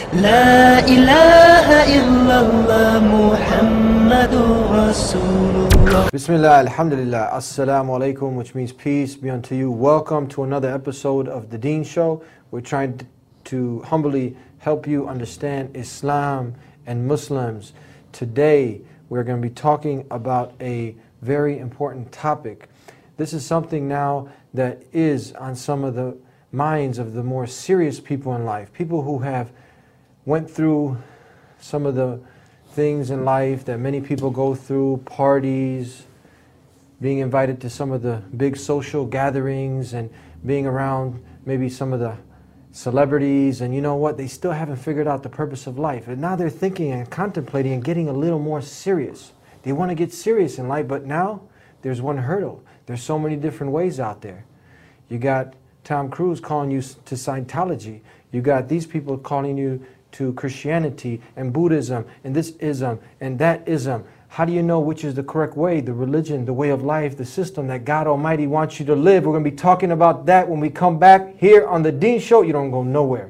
لا إله إلا الله محمد رسول الله. Bismillah, alhamdulillah, assalamu alaikum, which means peace be unto you. Welcome to another episode of The Deen Show. We're trying to humbly help you understand Islam and Muslims. Today, we're going to be talking about a very important topic. This is something now that is on some of the minds of the more serious people in life, people who have went through some of the things in life that many people go through, parties, being invited to some of the big social gatherings and being around maybe some of the celebrities, and you know what, they still haven't figured out the purpose of life. And now they're thinking and contemplating and getting a little more serious. They want to get serious in life, but now there's one hurdle. There's so many different ways out there. You got Tom Cruise calling you to Scientology. You got these people calling you to Christianity and Buddhism and this ism and that ism. How do you know which is the correct way, the religion, the way of life, the system that God Almighty wants you to live? We're going to be talking about that when we come back here on The Deen Show. You don't go nowhere.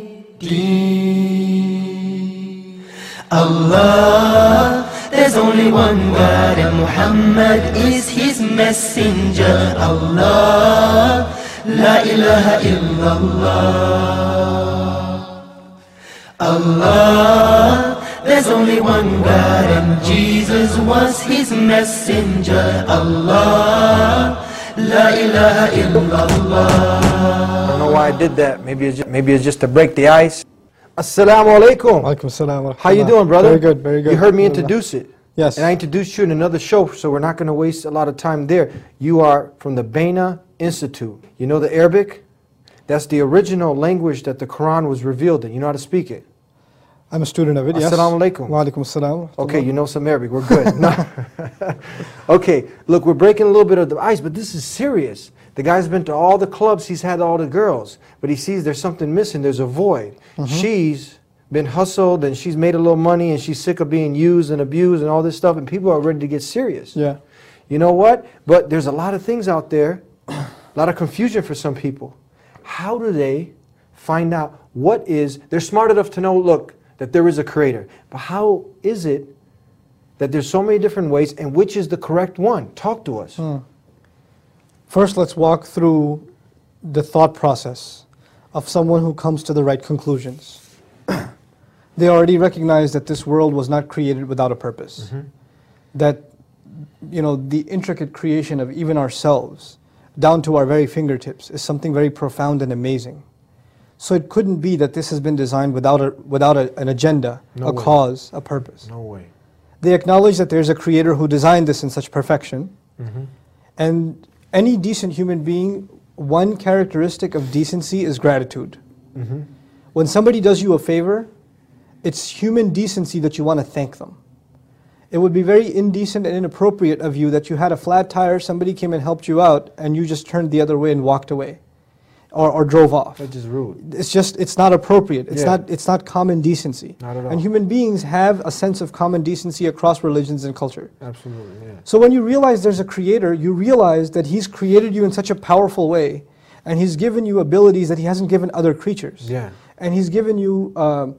Allah, there's only one God and Muhammad is his messenger. Allah, la ilaha illallah. Allah, there's only one God and Jesus was his messenger. Allah, la ilaha illallah. I don't know why I did that. Maybe it's just to break the ice. Assalamu alaikum. Alaikum assalam. How you doing, brother? Very good, very good. You heard me introduce it. Yes. And I introduced you in another show, so we're not going to waste a lot of time there. You are from the Baina Institute. You know the Arabic? That's the original language that the Quran was revealed in. You know how to speak it? I'm a student of it, yes. Assalamu alaikum. Wa alaikum assalam. Okay, you know some Arabic. We're good. No. Okay, look, we're breaking a little bit of the ice, but this is serious. The guy's been to all the clubs, he's had all the girls, but he sees there's something missing, there's a void. She's been hustled and she's made a little money and she's sick of being used and abused and all this stuff, and people are ready to get serious. Yeah. You know what? But there's a lot of things out there, a lot of confusion for some people. How do they find out what is, they're smart enough to know, look, that there is a creator, but how is it that there's so many different ways, and which is the correct one? Talk to us. First, let's walk through the thought process of someone who comes to the right conclusions. They already recognize that this world was not created without a purpose. That, you know, the intricate creation of even ourselves, down to our very fingertips, is something very profound and amazing. So it couldn't be that this has been designed without an agenda, a cause, a purpose. No way. They acknowledge that there's a creator who designed this in such perfection. And any decent human being, one characteristic of decency is gratitude. When somebody does you a favor, it's human decency that you want to thank them. It would be very indecent and inappropriate of you that you had a flat tire, somebody came and helped you out, and you just turned the other way and walked away. Or drove off. That's just rude. It's not appropriate. It's not common decency. Not at all. And human beings have a sense of common decency across religions and culture. Absolutely, yeah. So when you realize there's a creator, you realize that he's created you in such a powerful way, and he's given you abilities that he hasn't given other creatures. Yeah. And he's given you,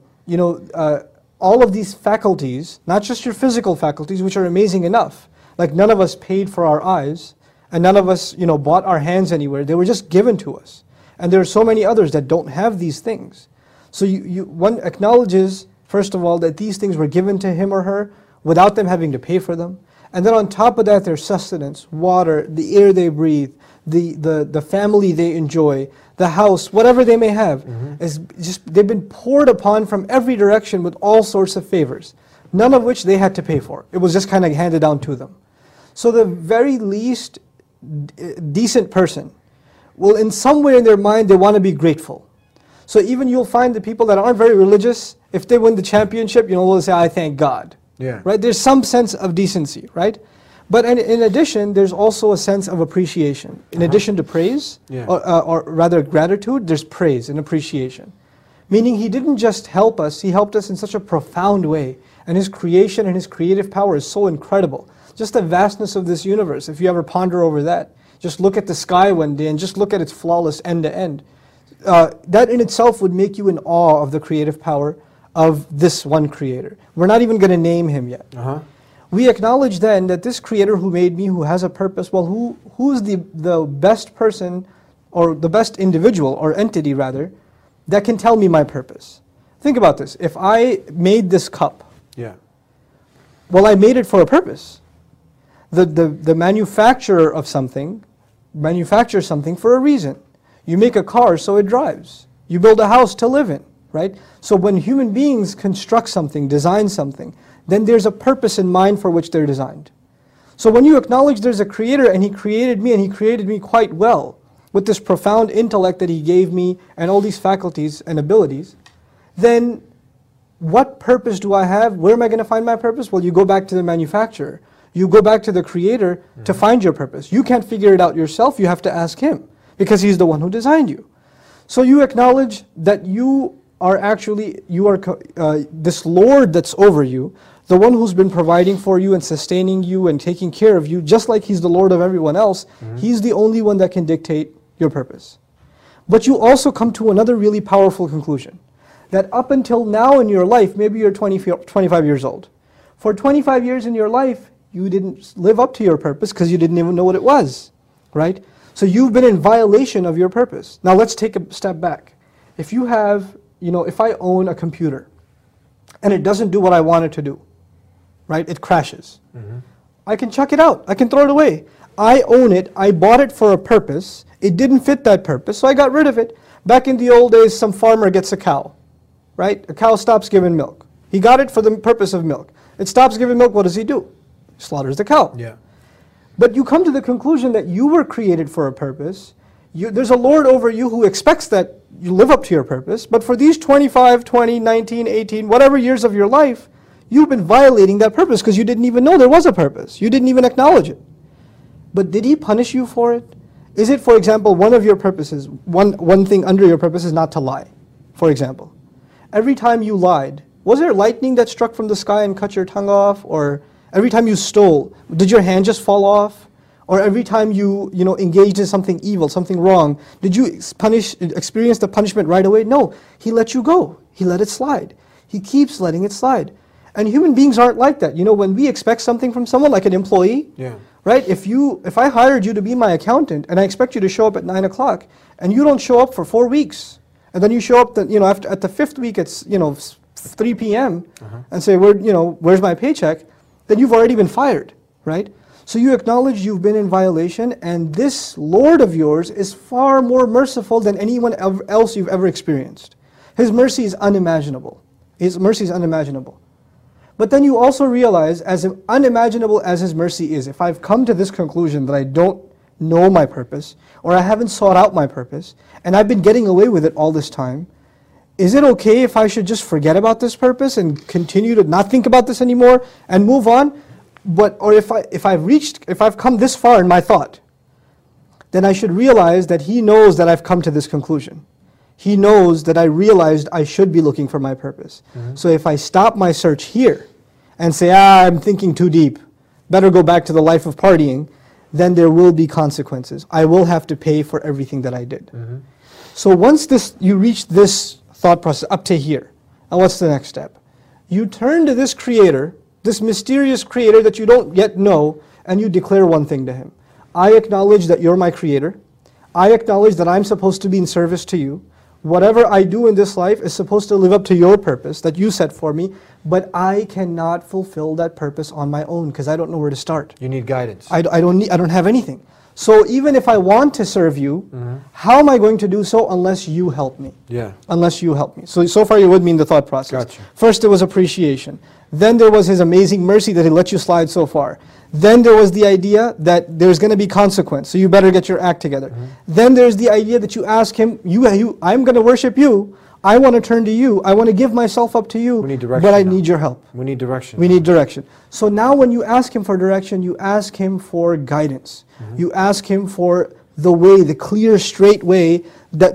all of these faculties, not just your physical faculties, which are amazing enough. Like none of us paid for our eyes, and none of us, bought our hands anywhere. They were just given to us. And there are so many others that don't have these things. So one acknowledges, first of all, that these things were given to him or her without them having to pay for them. And then on top of that, their sustenance, water, the air they breathe, the family they enjoy, the house, whatever they may have, they've been poured upon from every direction with all sorts of favors, none of which they had to pay for. It was just kind of handed down to them. So the very least decent person will, in some way in their mind, they want to be grateful. So even you'll find the people that aren't very religious, if they win the championship, they'll say, I thank God. Yeah. Right? There's some sense of decency, right? But in addition, there's also a sense of appreciation. In addition to praise, or rather gratitude, there's praise and appreciation. Meaning he didn't just help us, he helped us in such a profound way. And his creation and his creative power is so incredible. Just the vastness of this universe, if you ever ponder over that. Just look at the sky one day and just look at its flawless end to end. that in itself would make you in awe of the creative power of this one creator. We're not even going to name him yet. We acknowledge then that this creator who made me, who has a purpose, well, who's the best person, or the best individual, or entity rather, that can tell me my purpose? Think about this. If I made this cup, well, I made it for a purpose. The manufacturer of something manufactures something for a reason. You make a car so it drives. You build a house to live in, right? So when human beings construct something, design something, then there's a purpose in mind for which they're designed. So when you acknowledge there's a creator and he created me, and he created me quite well, with this profound intellect that he gave me and all these faculties and abilities, then what purpose do I have? Where am I going to find my purpose? Well, you go back to the manufacturer. You go back to the creator to find your purpose. You can't figure it out yourself. You have to ask him, because he's the one who designed you. So you acknowledge that you are actually, this Lord that's over you, the one who's been providing for you and sustaining you and taking care of you, just like he's the Lord of everyone else. He's the only one that can dictate your purpose. But you also come to another really powerful conclusion, that up until now in your life, maybe you're 25 years old. For 25 years in your life, you didn't live up to your purpose because you didn't even know what it was, right? So you've been in violation of your purpose. Now let's take a step back. If you have, if I own a computer and it doesn't do what I want it to do, right? It crashes. I can chuck it out. I can throw it away. I own it. I bought it for a purpose. It didn't fit that purpose, so I got rid of it. Back in the old days, some farmer gets a cow, right? A cow stops giving milk. He got it for the purpose of milk. It stops giving milk, what does he do? He slaughters the cow. But you come to the conclusion that you were created for a purpose. There's a Lord over you who expects that you live up to your purpose, but for these 25, 20, 19, 18, whatever years of your life, you've been violating that purpose because you didn't even know there was a purpose. You didn't even acknowledge it. But did he punish you for it? Is it, for example, one of your purposes, one thing under your purpose is not to lie, for example? Every time you lied, was there lightning that struck from the sky and cut your tongue off? Or every time you stole, did your hand just fall off? Or every time you engaged in something evil, something wrong, did you experience the punishment right away? No, he let you go. He let it slide. He keeps letting it slide. And human beings aren't like that. When we expect something from someone, like an employee, right? If I hired you to be my accountant and I expect you to show up at 9 o'clock and you don't show up for 4 weeks, and then you show up, at the 5th week, it's 3 p.m. And say, where's my paycheck? Then you've already been fired, right? So you acknowledge you've been in violation, and this Lord of yours is far more merciful than anyone else you've ever experienced. His mercy is unimaginable. His mercy is unimaginable. But then you also realize, as unimaginable as his mercy is, if I've come to this conclusion that I don't know my purpose, or I haven't sought out my purpose, and I've been getting away with it all this time, is it okay if I should just forget about this purpose and continue to not think about this anymore and move on? Or if I've come this far in my thought, then I should realize that he knows that I've come to this conclusion. He knows that I realized I should be looking for my purpose. So if I stop my search here and say, I'm thinking too deep, better go back to the life of partying, then there will be consequences. I will have to pay for everything that I did. So once you reach this thought process up to here, and what's the next step? You turn to this creator, this mysterious creator that you don't yet know, and you declare one thing to him. I acknowledge that you're my creator. I acknowledge that I'm supposed to be in service to you. Whatever I do in this life is supposed to live up to your purpose that you set for me, but I cannot fulfill that purpose on my own because I don't know where to start. You need guidance. I don't have anything. So even if I want to serve you, how am I going to do so unless you help me? Unless you help me. So far you're with me in the thought process. Gotcha. First there was appreciation. Then there was his amazing mercy that he let you slide so far. Then there was the idea that there's going to be consequence, so you better get your act together. Then there's the idea that you ask him, I'm going to worship you. I want to turn to you. I want to give myself up to you. We need direction but I now. need your help. We need direction. We need direction. So now when you ask him for direction, you ask him for guidance. You ask him for the way, the clear, straight way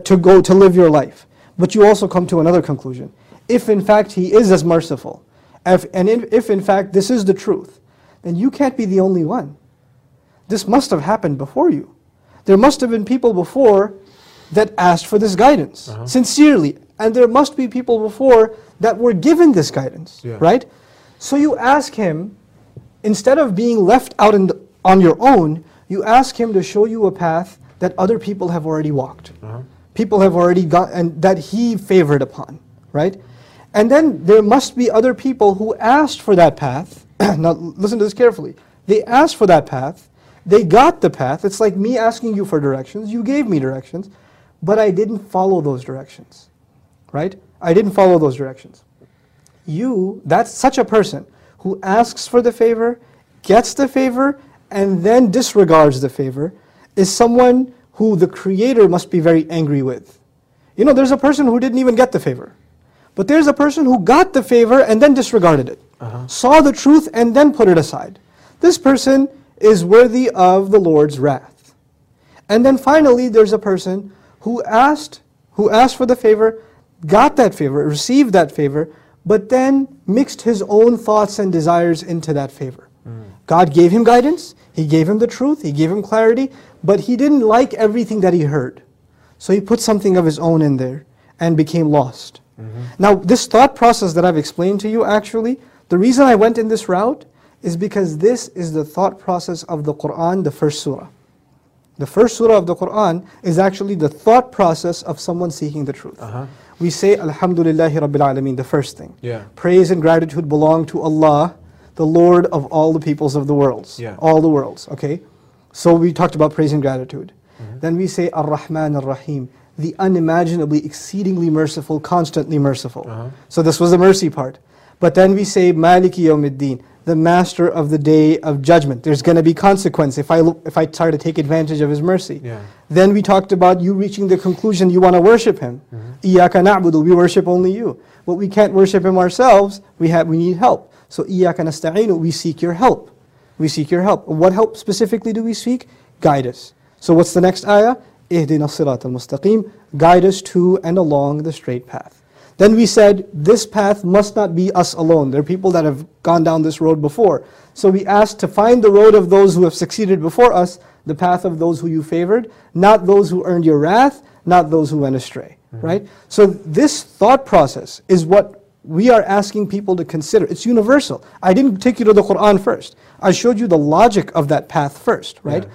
to live your life. But you also come to another conclusion. If in fact he is as merciful, if in fact this is the truth, then you can't be the only one. This must have happened before you. There must have been people before that asked for this guidance, sincerely. And there must be people before that were given this guidance, Yeah. right? So you ask him, instead of being left out on your own, you ask him to show you a path that other people have already walked. People have already got, and that he favored upon, right? And then there must be other people who asked for that path. Now listen to this carefully. They asked for that path, they got the path. It's like me asking you for directions, you gave me directions, but I didn't follow those directions, right? I didn't follow those directions. That's such a person who asks for the favor, gets the favor, and then disregards the favor, is someone who the Creator must be very angry with. You know, there's a person who didn't even get the favor. But there's a person who got the favor and then disregarded it. Saw the truth and then put it aside. This person is worthy of the Lord's wrath. And then finally, there's a person who asked for the favor, got that favor, received that favor, but then mixed his own thoughts and desires into that favor. God gave him guidance, He gave him the truth, He gave him clarity, but he didn't like everything that he heard. So he put something of his own in there and became lost. Now, this thought process that I've explained to you, actually, the reason I went in this route is because this is the thought process of the Qur'an, the first surah. The first surah of the Qur'an is actually the thought process of someone seeking the truth. We say, Alhamdulillahi Rabbil Alameen, the first thing. Praise and gratitude belong to Allah, the Lord of all the peoples of the worlds. All the worlds, okay? So we talked about praise and gratitude. Then we say, Ar-Rahman Ar-Rahim, the unimaginably, exceedingly merciful, constantly merciful. So this was the mercy part. But then we say, Maliki Yawmiddin, the master of the day of judgment. There's going to be consequence if I try to take advantage of His mercy. Then we talked about you reaching the conclusion you want to worship Him. Iyaka na'budu, we worship only you. But we can't worship Him ourselves, we need help. So Iyaka nasta'inu, we seek your help. We seek your help. What help specifically do we seek? Guide us. So what's the next ayah? Ihdina as-sirat al-mustaqim, guide us to and along the straight path. Then we said, this path must not be us alone. There are people that have gone down this road before. So we asked to find the road of those who have succeeded before us, the path of those who you favored, not those who earned your wrath, not those who went astray. Right? So this thought process is what we are asking people to consider. It's universal. I didn't take you to the Qur'an first. I showed you the logic of that path first, right?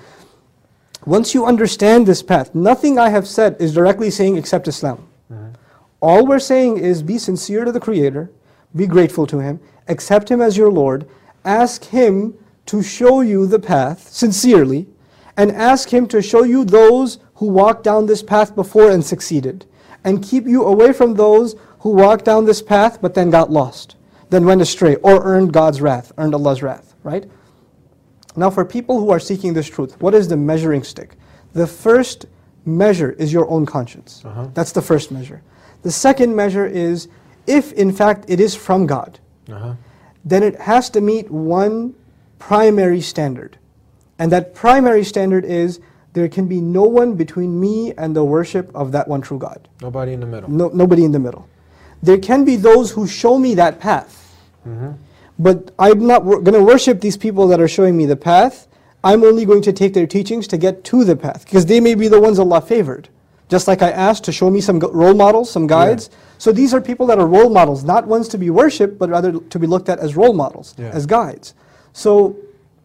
Once you understand this path, nothing I have said is directly saying accept Islam. All we're saying is be sincere to the Creator, be grateful to Him, accept Him as your Lord, ask Him to show you the path sincerely, and ask Him to show you those who walked down this path before and succeeded, and keep you away from those who walked down this path but then got lost, then went astray, or earned God's wrath, earned Allah's wrath, right? Now for people who are seeking this truth, what is the measuring stick? The first measure is your own conscience. That's the first measure. The second measure is, if in fact it is from God, then it has to meet one primary standard. And that primary standard is, there can be no one between me and the worship of that one true God. Nobody in the middle. Nobody in the middle. There can be those who show me that path. But I'm not going to worship these people that are showing me the path. I'm only going to take their teachings to get to the path, because they may be the ones Allah favored. Just like I asked to show me some role models, some guides. So these are people that are role models, not ones to be worshipped, but rather to be looked at as role models, as guides. So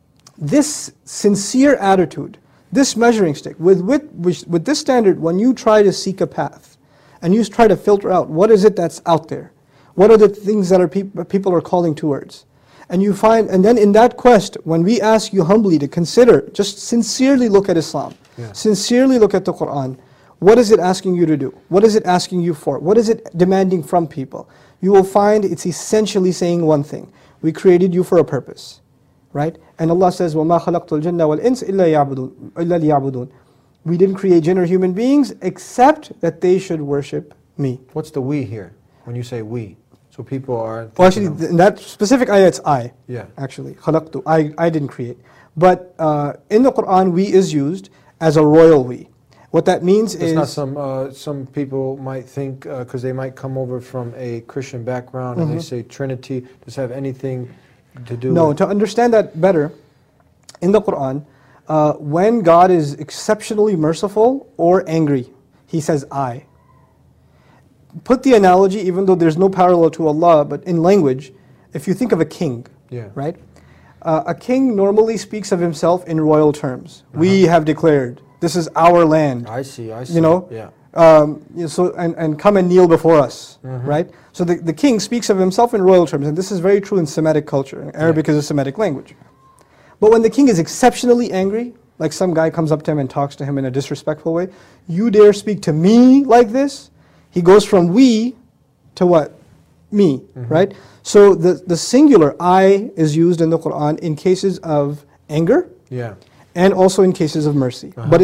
this sincere attitude, this measuring stick, with this standard, when you try to seek a path, and you try to filter out what is it that's out there, what are the things that people are calling towards, and you find, and then in that quest, when we ask you humbly to consider, just sincerely look at Islam, sincerely look at the Qur'an, what is it asking you to do? What is it asking you for? What is it demanding from people? You will find it's essentially saying one thing: we created you for a purpose, right? And Allah says, وَمَا خَلَقْتُ الْجَنَّ وَالْإِنسِ إِلَّا لِيَعْبُدُونَ. We didn't create jinn or human beings except that they should worship me. What's the we here? When you say we, so people are. Well, actually, in that specific ayah, it's I. Actually, خَلَقْتُ, I didn't create. But in the Qur'an, we is used as a royal we. What that means is... It's not some people might think, because they might come over from a Christian background and they say Trinity, does it have anything to do with... No, to understand that better, in the Qur'an, when God is exceptionally merciful or angry, he says I. Put the analogy, even though there's no parallel to Allah, but in language, if you think of a king, Yeah. right? A king normally speaks of himself in royal terms. We have declared, this is our land. I see. You know? Yeah. So and come and kneel before us, right? So the king speaks of himself in royal terms, and this is very true in Semitic culture. Arabic is a Semitic language. But when the king is exceptionally angry, like some guy comes up to him and talks to him in a disrespectful way, you dare speak to me like this? He goes from we to what? Me, right? So the singular I is used in the Quran in cases of anger, Yeah. and also in cases of mercy. But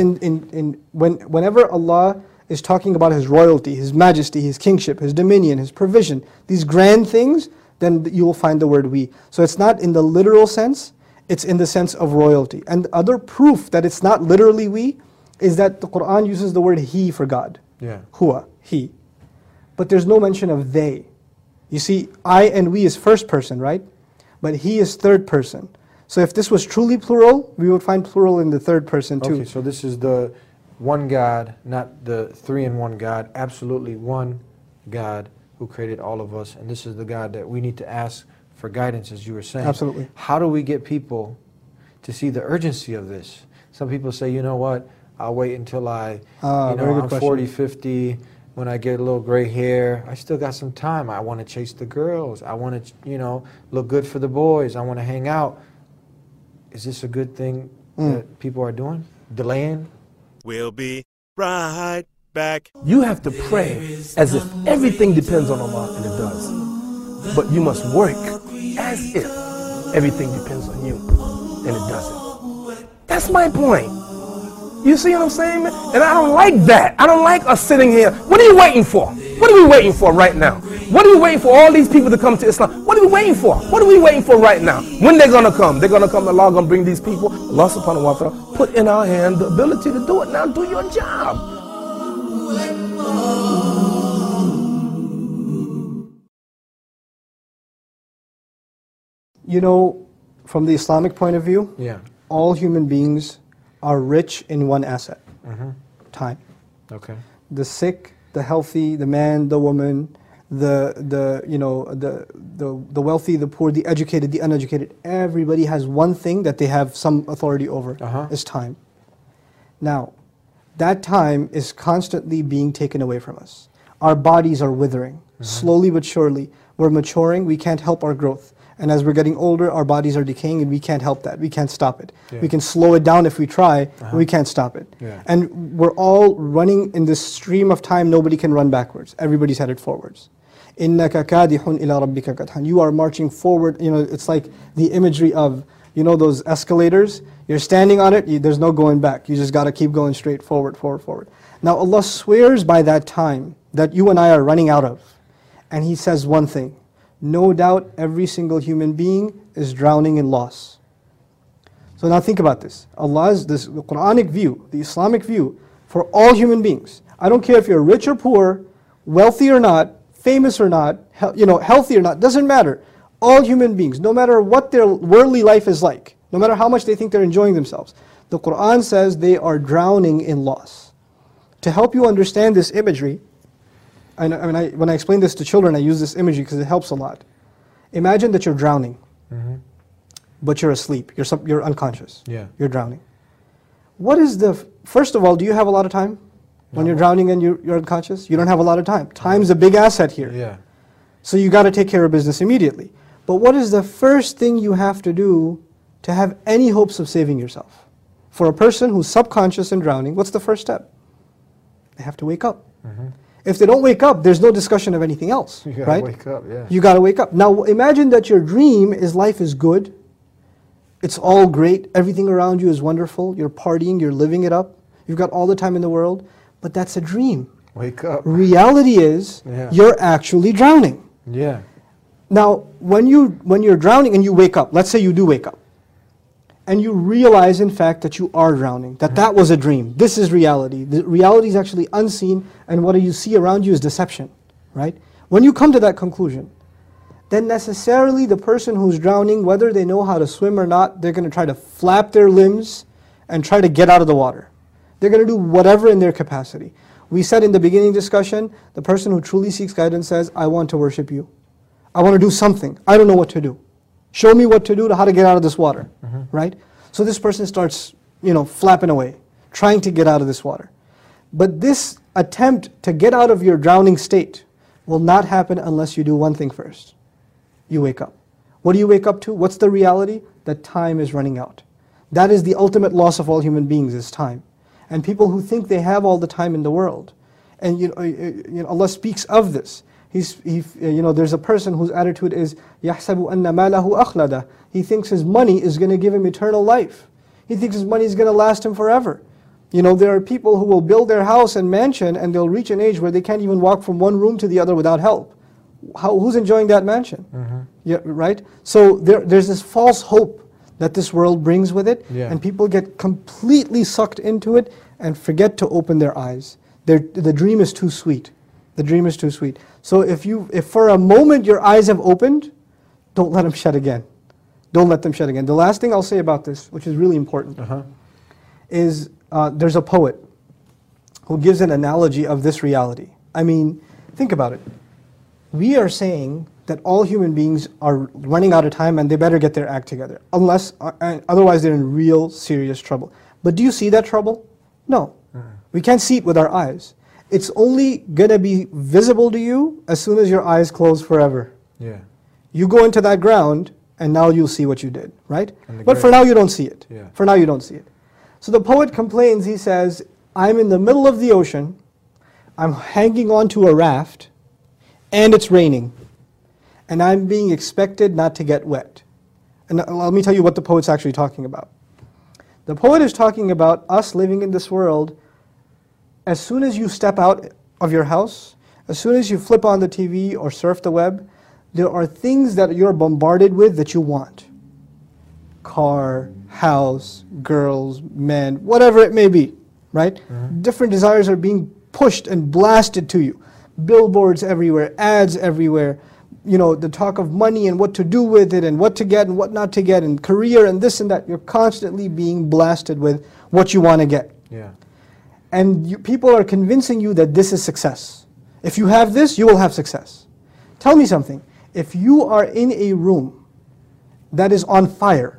whenever Allah is talking about His royalty, His majesty, His kingship, His dominion, His provision, these grand things, then you will find the word we. So it's not in the literal sense, it's in the sense of royalty. And the other proof that it's not literally we is that the Quran uses the word He for God. Yeah. Huwa, He. But there's no mention of they. You see, I and we is first person, right? But He is third person. So if this was truly plural, we would find plural in the third person too. Okay, so this is the one God, not the three-in-one God, absolutely one God who created all of us, and this is the God that we need to ask for guidance, as you were saying. Absolutely. How do we get people to see the urgency of this? Some people say, you know what, I'll wait until very good I'm question. 40, 50, when I get a little gray hair. I still got some time. I want to chase the girls. I want to, look good for the boys. I want to hang out. Is this a good thing that people are doing? Delaying? We'll be right back. You have to pray as if everything depends on Allah, and it does. But you must work as if everything depends on you, and it doesn't. That's my point. You see what I'm saying, man? And I don't like that. I don't like us sitting here. What are you waiting for? What are we waiting for right now? What are we waiting for all these people to come to Islam? What are we waiting for? What are we waiting for right now? When they're going to come? They're going to come. Allah going to bring these people. Allah subhanahu wa ta'ala put in our hand the ability to do it. Now do your job. You know, from the Islamic point of view, Yeah. all human beings are rich in one asset, time. Okay. The sick, the healthy, the man, the woman, the wealthy, the poor, the educated, the uneducated. Everybody has one thing that they have some authority over, is time. Now, that time is constantly being taken away from us. Our bodies are withering, slowly but surely. We're maturing, we can't help our growth. And as we're getting older, our bodies are decaying and we can't help that. We can't stop it. Yeah. We can slow it down if we try, but we can't stop it. Yeah. And we're all running in this stream of time, nobody can run backwards. Everybody's headed forwards. إِنَّكَ كَادِحٌ إِلَىٰ رَبِّكَ كَدْحًا. You are marching forward. It's like the imagery of, those escalators. You're standing on it, there's no going back. You just got to keep going straight forward, forward, forward. Now Allah swears by that time that you and I are running out of. And He says one thing. No doubt every single human being is drowning in loss. So now think about this. the Quranic view, the Islamic view, for all human beings. I don't care if you're rich or poor, wealthy or not, famous or not, healthy or not, doesn't matter. All human beings, no matter what their worldly life is like, no matter how much they think they're enjoying themselves, the Quran says they are drowning in loss. To help you understand this imagery, when I explain this to children, I use this imagery because it helps a lot. Imagine that you're drowning, but you're asleep. You're unconscious. Yeah. You're drowning. First of all, do you have a lot of time? When you're drowning and you're unconscious? You don't have a lot of time. Time's a big asset here. Yeah. So you got to take care of business immediately. But what is the first thing you have to do to have any hopes of saving yourself? For a person who's subconscious and drowning, what's the first step? They have to wake up. If they don't wake up, there's no discussion of anything else, You gotta right? wake up, yeah. You got to wake up. Now imagine that your dream is life is good, it's all great, everything around you is wonderful, you're partying, you're living it up, you've got all the time in the world, but that's a dream. Wake up. Reality is, you're actually drowning. Yeah. Now, when you're drowning and you wake up, let's say you do wake up, and you realize in fact that you are drowning, that was a dream. This is reality. The reality is actually unseen, and what you see around you is deception, right? When you come to that conclusion, then necessarily the person who's drowning, whether they know how to swim or not, they're going to try to flap their limbs and try to get out of the water. They're going to do whatever in their capacity. We said in the beginning discussion, the person who truly seeks guidance says, I want to worship you. I want to do something. I don't know what to do. Show me what to do to how to get out of this water, right? So this person starts, flapping away, trying to get out of this water. But this attempt to get out of your drowning state will not happen unless you do one thing first. You wake up. What do you wake up to? What's the reality? That time is running out. That is the ultimate loss of all human beings, is time. And people who think they have all the time in the world, and Allah speaks of this. There's a person whose attitude is يَحْسَبُ أَنَّ مَالَهُ أَخْلَدَ. He thinks his money is going to give him eternal life. He thinks his money is going to last him forever. There are people who will build their house and mansion, and they'll reach an age where they can't even walk from one room to the other without help. Who's enjoying that mansion? Yeah, right? So there's this false hope that this world brings with it, and people get completely sucked into it and forget to open their eyes. The dream is too sweet. The dream is too sweet. So if for a moment your eyes have opened, don't let them shut again. Don't let them shut again. The last thing I'll say about this, which is really important, is there's a poet who gives an analogy of this reality. I mean, think about it. We are saying that all human beings are running out of time and they better get their act together, otherwise they're in real serious trouble. But do you see that trouble? No. We can't see it with our eyes. It's only going to be visible to you as soon as your eyes close forever. Yeah. You go into that ground and now you'll see what you did, right? But for now you don't see it. Yeah. For now you don't see it. So the poet complains, he says, I'm in the middle of the ocean, I'm hanging onto a raft, and it's raining, and I'm being expected not to get wet. And let me tell you what the poet's actually talking about. The poet is talking about us living in this world. As soon as you step out of your house, as soon as you flip on the TV or surf the web, there are things that you're bombarded with that you want. Car, house, girls, men, whatever it may be, right? Different desires are being pushed and blasted to you. Billboards everywhere, ads everywhere, the talk of money and what to do with it and what to get and what not to get and career and this and that. You're constantly being blasted with what you want to get. Yeah. And people are convincing you that this is success. If you have this, you will have success. Tell me something. If you are in a room that is on fire,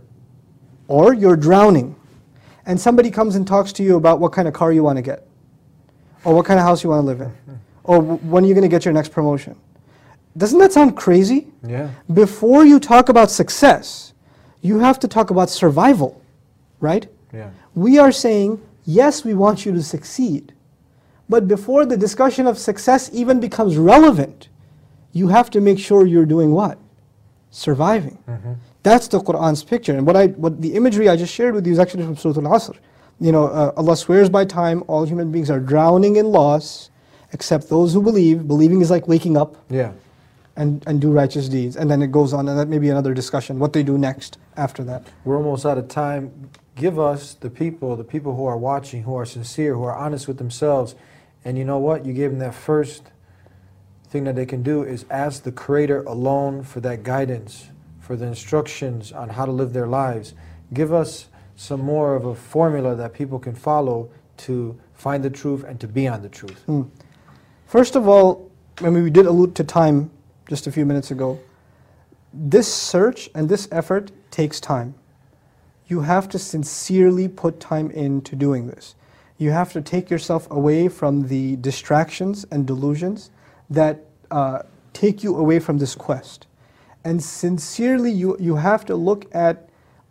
or you're drowning, and somebody comes and talks to you about what kind of car you want to get, or what kind of house you want to live in, or when you're going to get your next promotion. Doesn't that sound crazy? Yeah. Before you talk about success, you have to talk about survival, right? Yeah. We are saying, yes, we want you to succeed, but before the discussion of success even becomes relevant, you have to make sure you're doing what? Surviving. That's the Qur'an's picture. And what the imagery I just shared with you is actually from Surah Al-Asr. Allah swears by time, all human beings are drowning in loss, except those who believe. Believing is like waking up. Yeah. And do righteous deeds. And then it goes on, and that may be another discussion, what they do next after that. We're almost out of time. Give us the people who are watching, who are sincere, who are honest with themselves. And you know what? You gave them that first thing that they can do is ask the Creator alone for that guidance, for the instructions on how to live their lives. Give us some more of a formula that people can follow to find the truth and to be on the truth. First of all, we did allude to time just a few minutes ago. This search and this effort takes time. You have to sincerely put time into doing this. You have to take yourself away from the distractions and delusions that take you away from this quest. And sincerely, you have to look at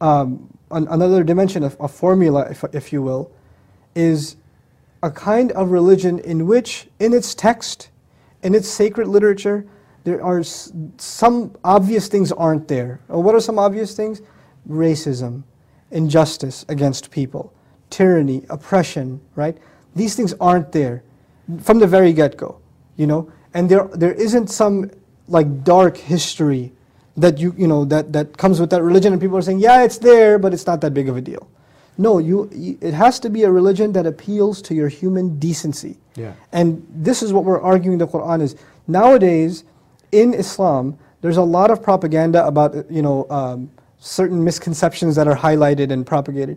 another dimension of a formula, if you will, is a kind of religion in which, in its text, in its sacred literature, there are some obvious things aren't there. What are some obvious things? Racism, injustice against people, tyranny, oppression, right? These things aren't there from the very get-go, And there isn't some like dark history that that comes with that religion, and people are saying, yeah, it's there, but it's not that big of a deal. No, it has to be a religion that appeals to your human decency. Yeah. And this is what we're arguing the Qur'an is. Nowadays, in Islam, there's a lot of propaganda about certain misconceptions that are highlighted and propagated.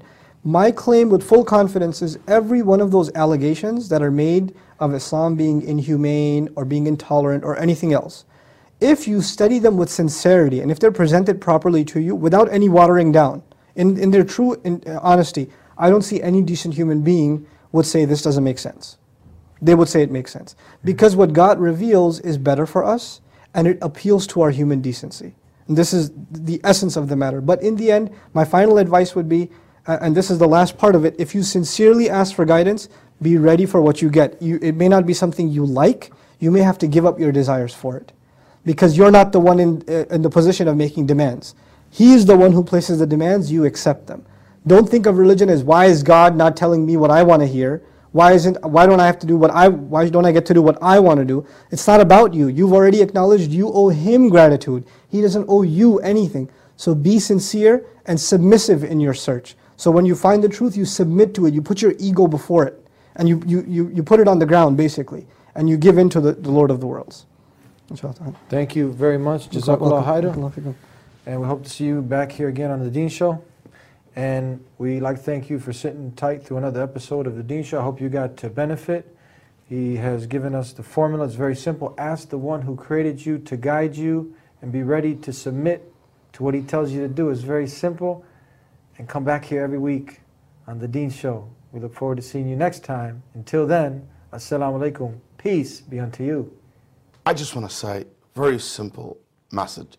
My claim with full confidence is every one of those allegations that are made of Islam being inhumane or being intolerant or anything else, if you study them with sincerity and if they're presented properly to you without any watering down, in their true honesty, I don't see any decent human being would say this doesn't make sense. They would say it makes sense. Because what God reveals is better for us and it appeals to our human decency. And this is the essence of the matter. But in the end, my final advice would be, and this is the last part of it, if you sincerely ask for guidance, be ready for what you get. It may not be something you like, you may have to give up your desires for it. Because you're not the one in the position of making demands. He is the one who places the demands, you accept them. Don't think of religion as, why is God not telling me what I want to hear? Why don't I get to do what I want to do? It's not about you. You've already acknowledged you owe Him gratitude. He doesn't owe you anything. So be sincere and submissive in your search. So when you find the truth, you submit to it. You put your ego before it. And you put it on the ground, basically. And you give in to the Lord of the worlds. Thank you very much. Jazakallah khairan. And we hope to see you back here again on the Deen Show. And we like to thank you for sitting tight through another episode of the Deen Show. I hope you got to benefit. He has given us the formula. It's very simple. Ask the one who created you to guide you and be ready to submit to what he tells you to do. It's very simple. And come back here every week on the Deen Show. We look forward to seeing you next time. Until then, Assalamu alaikum. Peace be unto you. I just want to say, very simple message.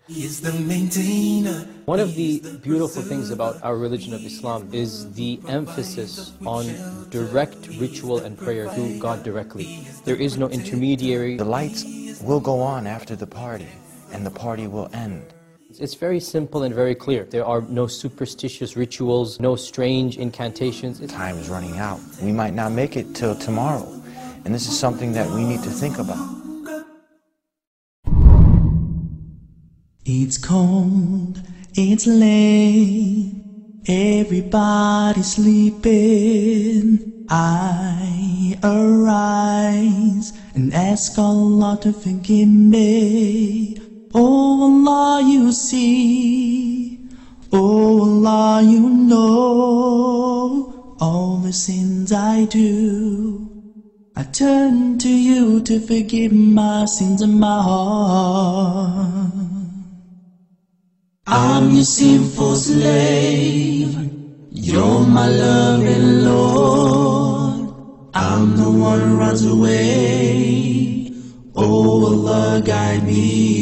One of the beautiful things about our religion of Islam is the emphasis on direct ritual and prayer to God directly. There is no intermediary. The lights will go on after the party, and the party will end. It's very simple and very clear. There are no superstitious rituals, no strange incantations. Time is running out. We might not make it till tomorrow, and this is something that we need to think about. It's cold, it's late, everybody's sleeping. I arise and ask Allah to forgive me. Oh Allah, you see, oh Allah, you know all the sins I do. I turn to you to forgive my sins in my heart. I'm your sinful slave, you're my loving Lord. I'm the one who runs away, oh Allah, guide me.